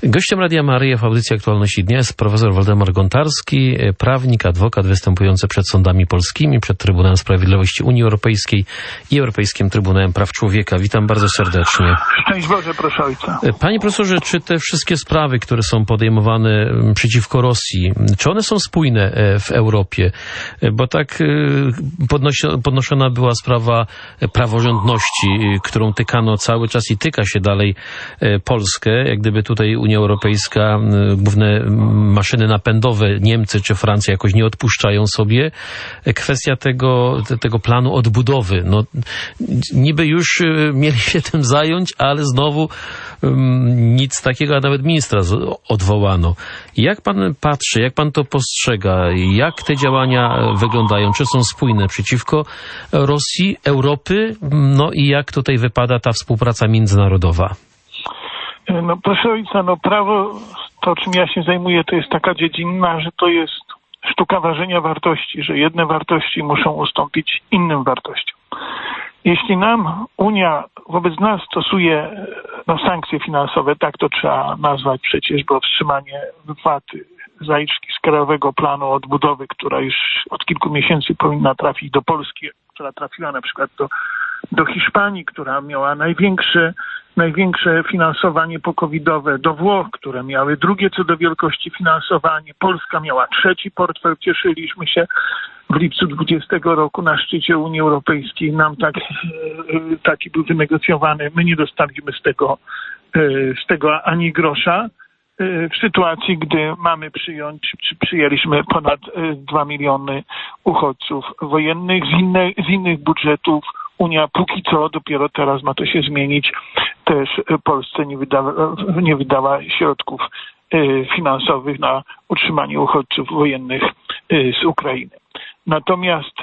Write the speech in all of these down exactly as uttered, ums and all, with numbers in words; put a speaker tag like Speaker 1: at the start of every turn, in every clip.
Speaker 1: Gościem Radia Maryja w audycji Aktualności Dnia jest profesor Waldemar Gontarski, prawnik, adwokat występujący przed sądami polskimi, przed Trybunałem Sprawiedliwości Unii Europejskiej i Europejskim Trybunałem Praw Człowieka. Witam bardzo serdecznie.
Speaker 2: Szczęść Boże, proszę ojca.
Speaker 1: Panie profesorze, czy te wszystkie sprawy, które są podejmowane przeciwko Rosji, czy one są spójne w Europie? Bo tak podnoszona była sprawa praworządności, którą tykano cały czas i tyka się dalej Polskę, jak gdyby tutaj Unia Europejska, główne maszyny napędowe, Niemcy czy Francja jakoś nie odpuszczają sobie. Kwestia tego, tego planu odbudowy. No, niby już mieli się tym zająć, ale znowu nic takiego, a nawet ministra odwołano. Jak pan patrzy, jak pan to postrzega? Jak te działania wyglądają? Czy są spójne przeciwko Rosji, Europy? No i jak tutaj wypada ta współpraca międzynarodowa?
Speaker 2: No proszę ojca, no prawo, to czym ja się zajmuję, to jest taka dziedzina, że to jest sztuka ważenia wartości, że jedne wartości muszą ustąpić innym wartościom. Jeśli nam Unia wobec nas stosuje no, sankcje finansowe, tak to trzeba nazwać przecież, bo wstrzymanie wypłaty zaliczki z Krajowego Planu Odbudowy, która już od kilku miesięcy powinna trafić do Polski, która trafiła na przykład do, do Hiszpanii, która miała największe największe finansowanie pokowidowe, do Włoch, które miały drugie co do wielkości finansowanie. Polska miała trzeci portfel. Cieszyliśmy się w lipcu dwudziestego roku na szczycie Unii Europejskiej. Nam tak, taki był wynegocjowany. My nie dostaliśmy z tego, z tego ani grosza. W sytuacji, gdy mamy przyjąć, czy przyjęliśmy ponad dwa miliony uchodźców wojennych z, inne, z innych budżetów, Unia póki co, dopiero teraz ma to się zmienić, też Polsce nie wydała, nie wydała środków finansowych na utrzymanie uchodźców wojennych z Ukrainy. Natomiast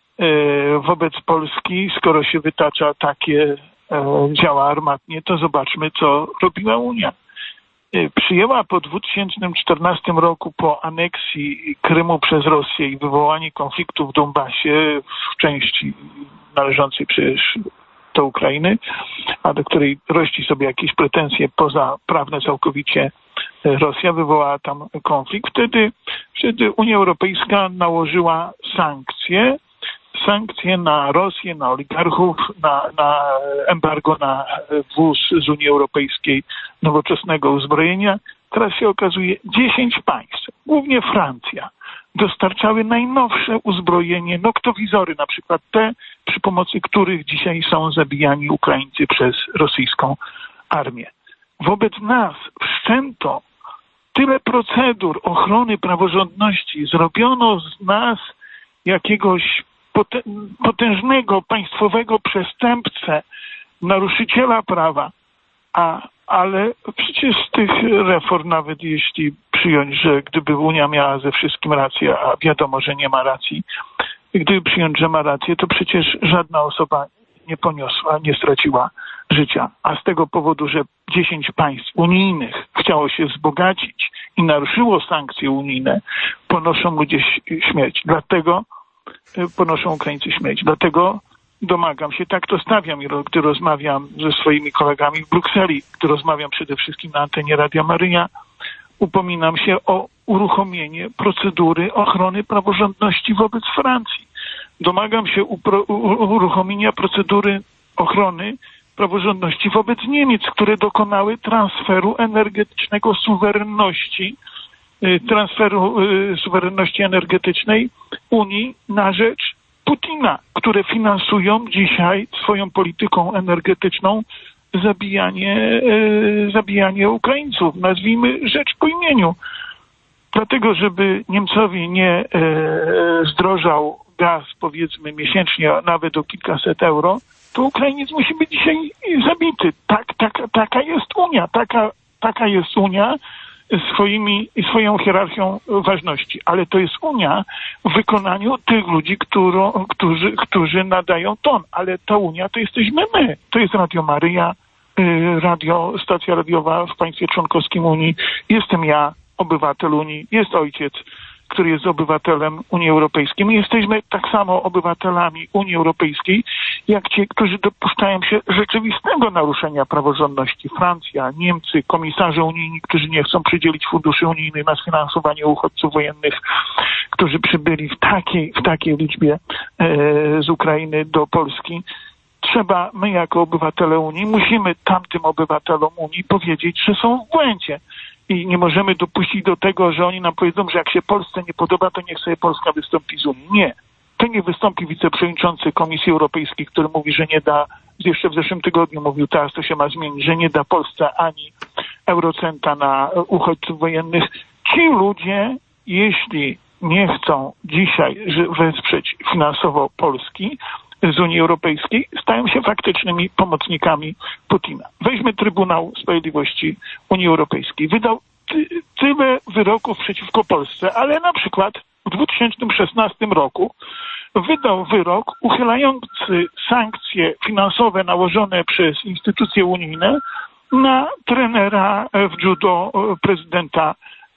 Speaker 2: wobec Polski, skoro się wytacza takie działa armatnie, to zobaczmy, co robiła Unia. Przyjęła po dwa tysiące czternastym roku, po aneksji Krymu przez Rosję i wywołanie konfliktu w Donbasie, w części należącej przecież do Ukrainy, a do której rości sobie jakieś pretensje pozaprawne całkowicie Rosja, wywołała tam konflikt. Wtedy, wtedy Unia Europejska nałożyła sankcje, sankcje na Rosję, na oligarchów, na, na embargo na wwóz z Unii Europejskiej nowoczesnego uzbrojenia. Teraz się okazuje, dziesięć państw, głównie Francja, dostarczały najnowsze uzbrojenie, noktowizory, na przykład te, przy pomocy których dzisiaj są zabijani Ukraińcy przez rosyjską armię. Wobec nas wszczęto tyle procedur ochrony praworządności, zrobiono z nas jakiegoś potężnego państwowego przestępcę, naruszyciela prawa, a, ale przecież z tych reform, nawet jeśli przyjąć, że gdyby Unia miała ze wszystkim rację, a wiadomo, że nie ma racji, gdyby przyjąć, że ma rację, to przecież żadna osoba nie poniosła, nie straciła życia. A z tego powodu, że dziesięć państw unijnych chciało się wzbogacić i naruszyło sankcje unijne, ponoszą ludzie śmierć. Dlatego ponoszą Ukraińcy śmierć. Dlatego domagam się, tak to stawiam, gdy rozmawiam ze swoimi kolegami w Brukseli, gdy rozmawiam przede wszystkim na antenie Radia Maryja, upominam się o uruchomienie procedury ochrony praworządności wobec Francji. Domagam się upro- uruchomienia procedury ochrony praworządności wobec Niemiec, które dokonały transferu energetycznego suwerenności transferu suwerenności energetycznej Unii na rzecz Putina, które finansują dzisiaj swoją polityką energetyczną zabijanie, zabijanie Ukraińców. Nazwijmy rzecz po imieniu. Dlatego, żeby Niemcowi nie zdrożał gaz, powiedzmy, miesięcznie, nawet o kilkaset euro, to Ukrainiec musi być dzisiaj zabity. Tak, tak, taka jest Unia, taka, taka jest Unia, swoimi, swoją hierarchią ważności. Ale to jest Unia w wykonaniu tych ludzi, którą, którzy, którzy nadają ton. Ale ta Unia to jesteśmy my. To jest Radio Maryja, radio, stacja radiowa w państwie członkowskim Unii. Jestem ja, obywatel Unii. Jest ojciec, który jest obywatelem Unii Europejskiej. My jesteśmy tak samo obywatelami Unii Europejskiej jak ci, którzy dopuszczają się rzeczywistego naruszenia praworządności. Francja, Niemcy, komisarze unijni, którzy nie chcą przydzielić funduszy unijnych na sfinansowanie uchodźców wojennych, którzy przybyli w takiej, w takiej liczbie e, z Ukrainy do Polski. Trzeba, my jako obywatele Unii, musimy tamtym obywatelom Unii powiedzieć, że są w błędzie. I nie możemy dopuścić do tego, że oni nam powiedzą, że jak się Polsce nie podoba, to niech sobie Polska wystąpi z Unii. Nie. To nie wystąpi wiceprzewodniczący Komisji Europejskiej, który mówi, że nie da, jeszcze w zeszłym tygodniu mówił, teraz to się ma zmienić, że nie da Polsce ani eurocenta na uchodźców wojennych. Ci ludzie, jeśli nie chcą dzisiaj wesprzeć finansowo Polski z Unii Europejskiej, stają się faktycznymi pomocnikami Putina. Weźmy Trybunał Sprawiedliwości Unii Europejskiej. Wydał ty, tyle wyroków przeciwko Polsce, ale na przykład w dwa tysiące szesnastym roku wydał wyrok uchylający sankcje finansowe nałożone przez instytucje unijne na trenera w judo prezydenta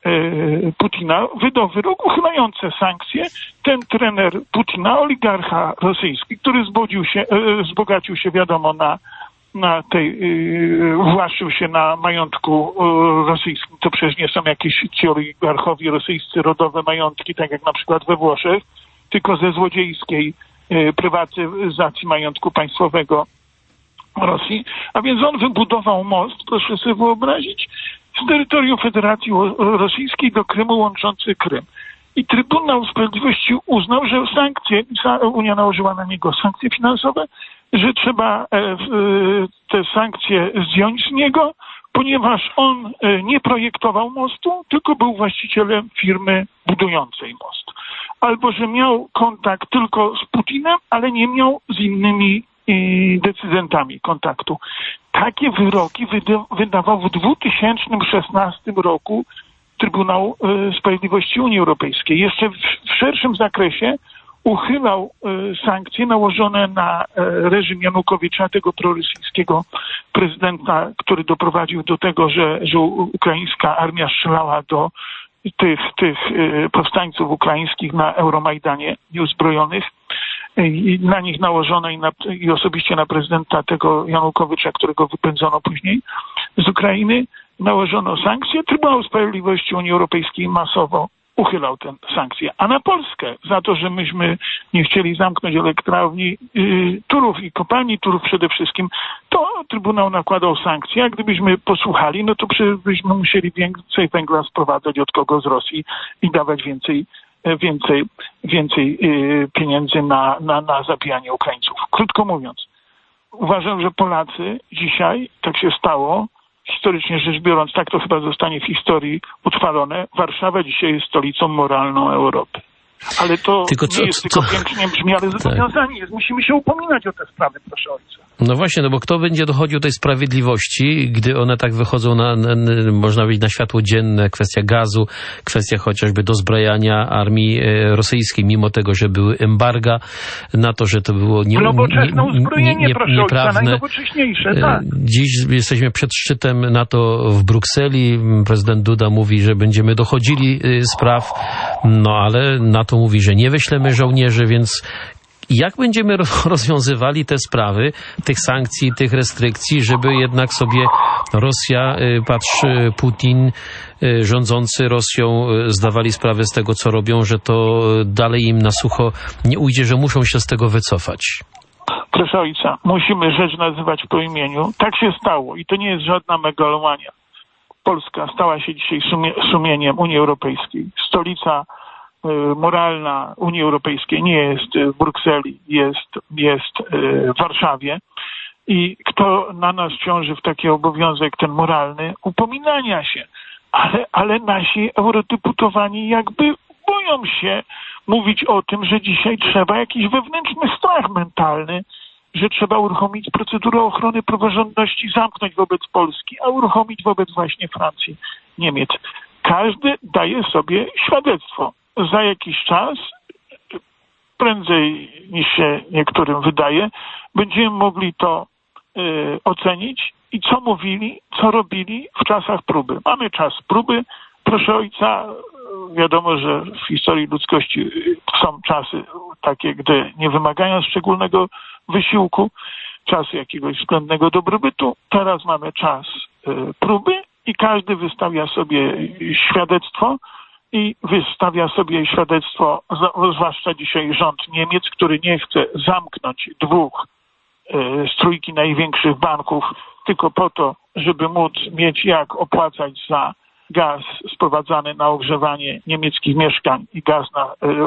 Speaker 2: Putina. Wydał wyrok uchylający sankcje. Ten trener Putina, oligarcha rosyjski, który zbodził się, wzbogacił się wiadomo na, na tej, właszył się na majątku rosyjskim. To przecież nie są jakieś ci oligarchowie rosyjscy rodowe majątki, tak jak na przykład we Włoszech, tylko ze złodziejskiej prywatyzacji majątku państwowego Rosji. A więc on wybudował most, proszę sobie wyobrazić, z terytorium Federacji Rosyjskiej do Krymu łączący Krym. I Trybunał Sprawiedliwości uznał, że sankcje, Unia nałożyła na niego sankcje finansowe, że trzeba te sankcje zdjąć z niego, ponieważ on nie projektował mostu, tylko był właścicielem firmy budującej most. Albo że miał kontakt tylko z Putinem, ale nie miał z innymi decydentami kontaktu. Takie wyroki wydawał w dwa tysiące szesnastym roku Trybunał Sprawiedliwości Unii Europejskiej. Jeszcze w szerszym zakresie uchylał sankcje nałożone na reżim Janukowycza, tego prorosyjskiego prezydenta, który doprowadził do tego, że, że ukraińska armia strzelała do tych, tych powstańców ukraińskich na Euromajdanie nieuzbrojonych. I na nich nałożono i, na, i osobiście na prezydenta tego Janukowycza, którego wypędzono później z Ukrainy, nałożono sankcje. Trybunał Sprawiedliwości Unii Europejskiej masowo uchylał te sankcje. A na Polskę za to, że myśmy nie chcieli zamknąć elektrowni yy, Turów i kopalni Turów przede wszystkim, to Trybunał nakładał sankcje, a gdybyśmy posłuchali, no to byśmy musieli więcej węgla sprowadzać od kogo z Rosji i dawać więcej więcej, więcej pieniędzy na, na, na zabijanie Ukraińców. Krótko mówiąc, uważam, że Polacy dzisiaj, tak się stało, historycznie rzecz biorąc, tak to chyba zostanie w historii utrwalone, Warszawa dzisiaj jest stolicą moralną Europy. Ale to
Speaker 1: tylko co,
Speaker 2: nie jest
Speaker 1: co,
Speaker 2: tylko pięknie brzmi, ale zobowiązanie jest. Musimy się upominać o te sprawy, proszę ojca.
Speaker 1: No właśnie, no bo kto będzie dochodził tej sprawiedliwości, gdy one tak wychodzą na, na, na można powiedzieć, na światło dzienne, kwestia gazu, kwestia chociażby dozbrajania armii rosyjskiej, mimo tego, że były embarga na to, że to było nie,
Speaker 2: nowoczesne uzbrojenie,
Speaker 1: nie, nie,
Speaker 2: proszę
Speaker 1: nieprawne.
Speaker 2: Ojca, najnowocześniejsze, tak.
Speaker 1: Dziś jesteśmy przed szczytem NATO w Brukseli. Prezydent Duda mówi, że będziemy dochodzili spraw, no ale NATO mówi, że nie wyślemy żołnierzy, więc jak będziemy rozwiązywali te sprawy, tych sankcji, tych restrykcji, żeby jednak sobie Rosja, patrz, Putin, rządzący Rosją zdawali sprawę z tego, co robią, że to dalej im na sucho nie ujdzie, że muszą się z tego wycofać?
Speaker 2: Proszę ojca, musimy rzecz nazywać po imieniu. Tak się stało i to nie jest żadna megalomania. Polska stała się dzisiaj sumie, sumieniem Unii Europejskiej. Stolica moralna Unii Europejskiej nie jest w Brukseli, jest, jest w Warszawie. I kto na nas ciąży w taki obowiązek, ten moralny, upominania się. Ale, ale nasi eurodeputowani jakby boją się mówić o tym, że dzisiaj trzeba jakiś wewnętrzny strach mentalny, że trzeba uruchomić procedurę ochrony praworządności, zamknąć wobec Polski, a uruchomić wobec właśnie Francji, Niemiec. Każdy daje sobie świadectwo. Za jakiś czas, prędzej niż się niektórym wydaje, będziemy mogli to y, ocenić i co mówili, co robili w czasach próby. Mamy czas próby. Proszę ojca, wiadomo, że w historii ludzkości są czasy takie, gdy nie wymagają szczególnego wysiłku, czas jakiegoś względnego dobrobytu. Teraz mamy czas próby i każdy wystawia sobie świadectwo i wystawia sobie świadectwo, zwłaszcza dzisiaj rząd Niemiec, który nie chce zamknąć dwóch z trójki największych banków tylko po to, żeby móc mieć jak opłacać za gaz sprowadzany na ogrzewanie niemieckich mieszkań i gaz na, y, y,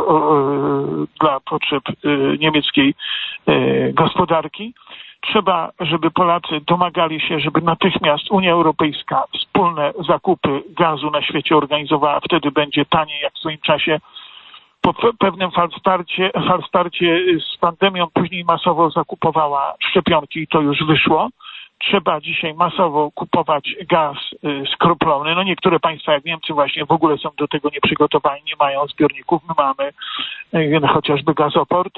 Speaker 2: dla potrzeb y, niemieckiej y, gospodarki. Trzeba, żeby Polacy domagali się, żeby natychmiast Unia Europejska wspólne zakupy gazu na świecie organizowała. Wtedy będzie taniej, jak w swoim czasie po pewnym falstarcie, falstarcie z pandemią później masowo zakupowała szczepionki i to już wyszło. Trzeba dzisiaj masowo kupować gaz skroplony. No niektóre państwa, jak Niemcy, właśnie w ogóle są do tego nieprzygotowani, nie mają zbiorników. My mamy chociażby gazoport.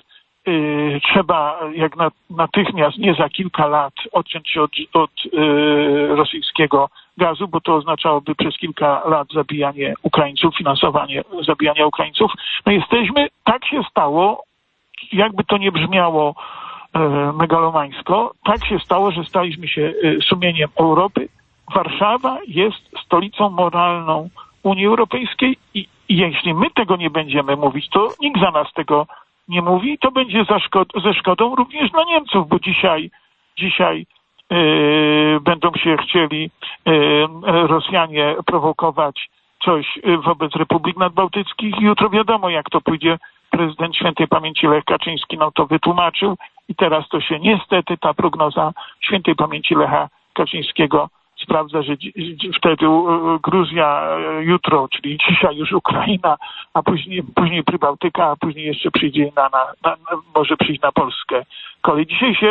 Speaker 2: Trzeba jak natychmiast, nie za kilka lat, odciąć się od, od rosyjskiego gazu, bo to oznaczałoby przez kilka lat zabijanie Ukraińców, finansowanie zabijania Ukraińców. No jesteśmy, tak się stało, jakby to nie brzmiało megalomańsko, tak się stało, że staliśmy się sumieniem Europy. Warszawa jest stolicą moralną Unii Europejskiej i, i jeśli my tego nie będziemy mówić, to nikt za nas tego nie mówi, to będzie za szkod- ze szkodą również dla Niemców, bo dzisiaj, dzisiaj yy, będą się chcieli yy, Rosjanie prowokować coś wobec Republik Nadbałtyckich. Jutro wiadomo, jak to pójdzie. Prezydent świętej pamięci Lech Kaczyński nam to wytłumaczył i teraz to się niestety, ta prognoza świętej pamięci Lecha Kaczyńskiego sprawdza, że wtedy Gruzja jutro, czyli dzisiaj już Ukraina, a później, później Prybałtyka, a później jeszcze przyjdzie na, na, na może przyjść na Polskę kolej. Dzisiaj się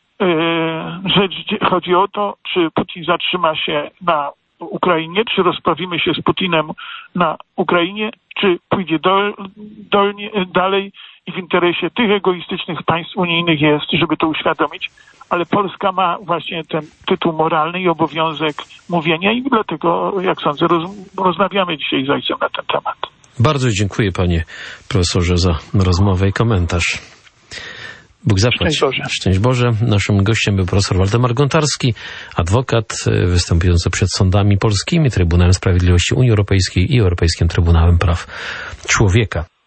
Speaker 2: yy, rzecz chodzi o to, czy Putin zatrzyma się na Ukrainie, czy rozprawimy się z Putinem na Ukrainie, czy pójdzie dol, dolnie, dalej i w interesie tych egoistycznych państw unijnych jest, żeby to uświadomić, ale Polska ma właśnie ten tytuł moralny i obowiązek mówienia i dlatego, jak sądzę, roz, rozmawiamy dzisiaj z ojcem na ten temat.
Speaker 1: Bardzo dziękuję, panie profesorze, za rozmowę i komentarz. Bóg zapłać.
Speaker 2: Szczęść Boże.
Speaker 1: Szczęść Boże. Naszym gościem był profesor Waldemar Gontarski, adwokat występujący przed sądami polskimi, Trybunałem Sprawiedliwości Unii Europejskiej i Europejskim Trybunałem Praw Człowieka.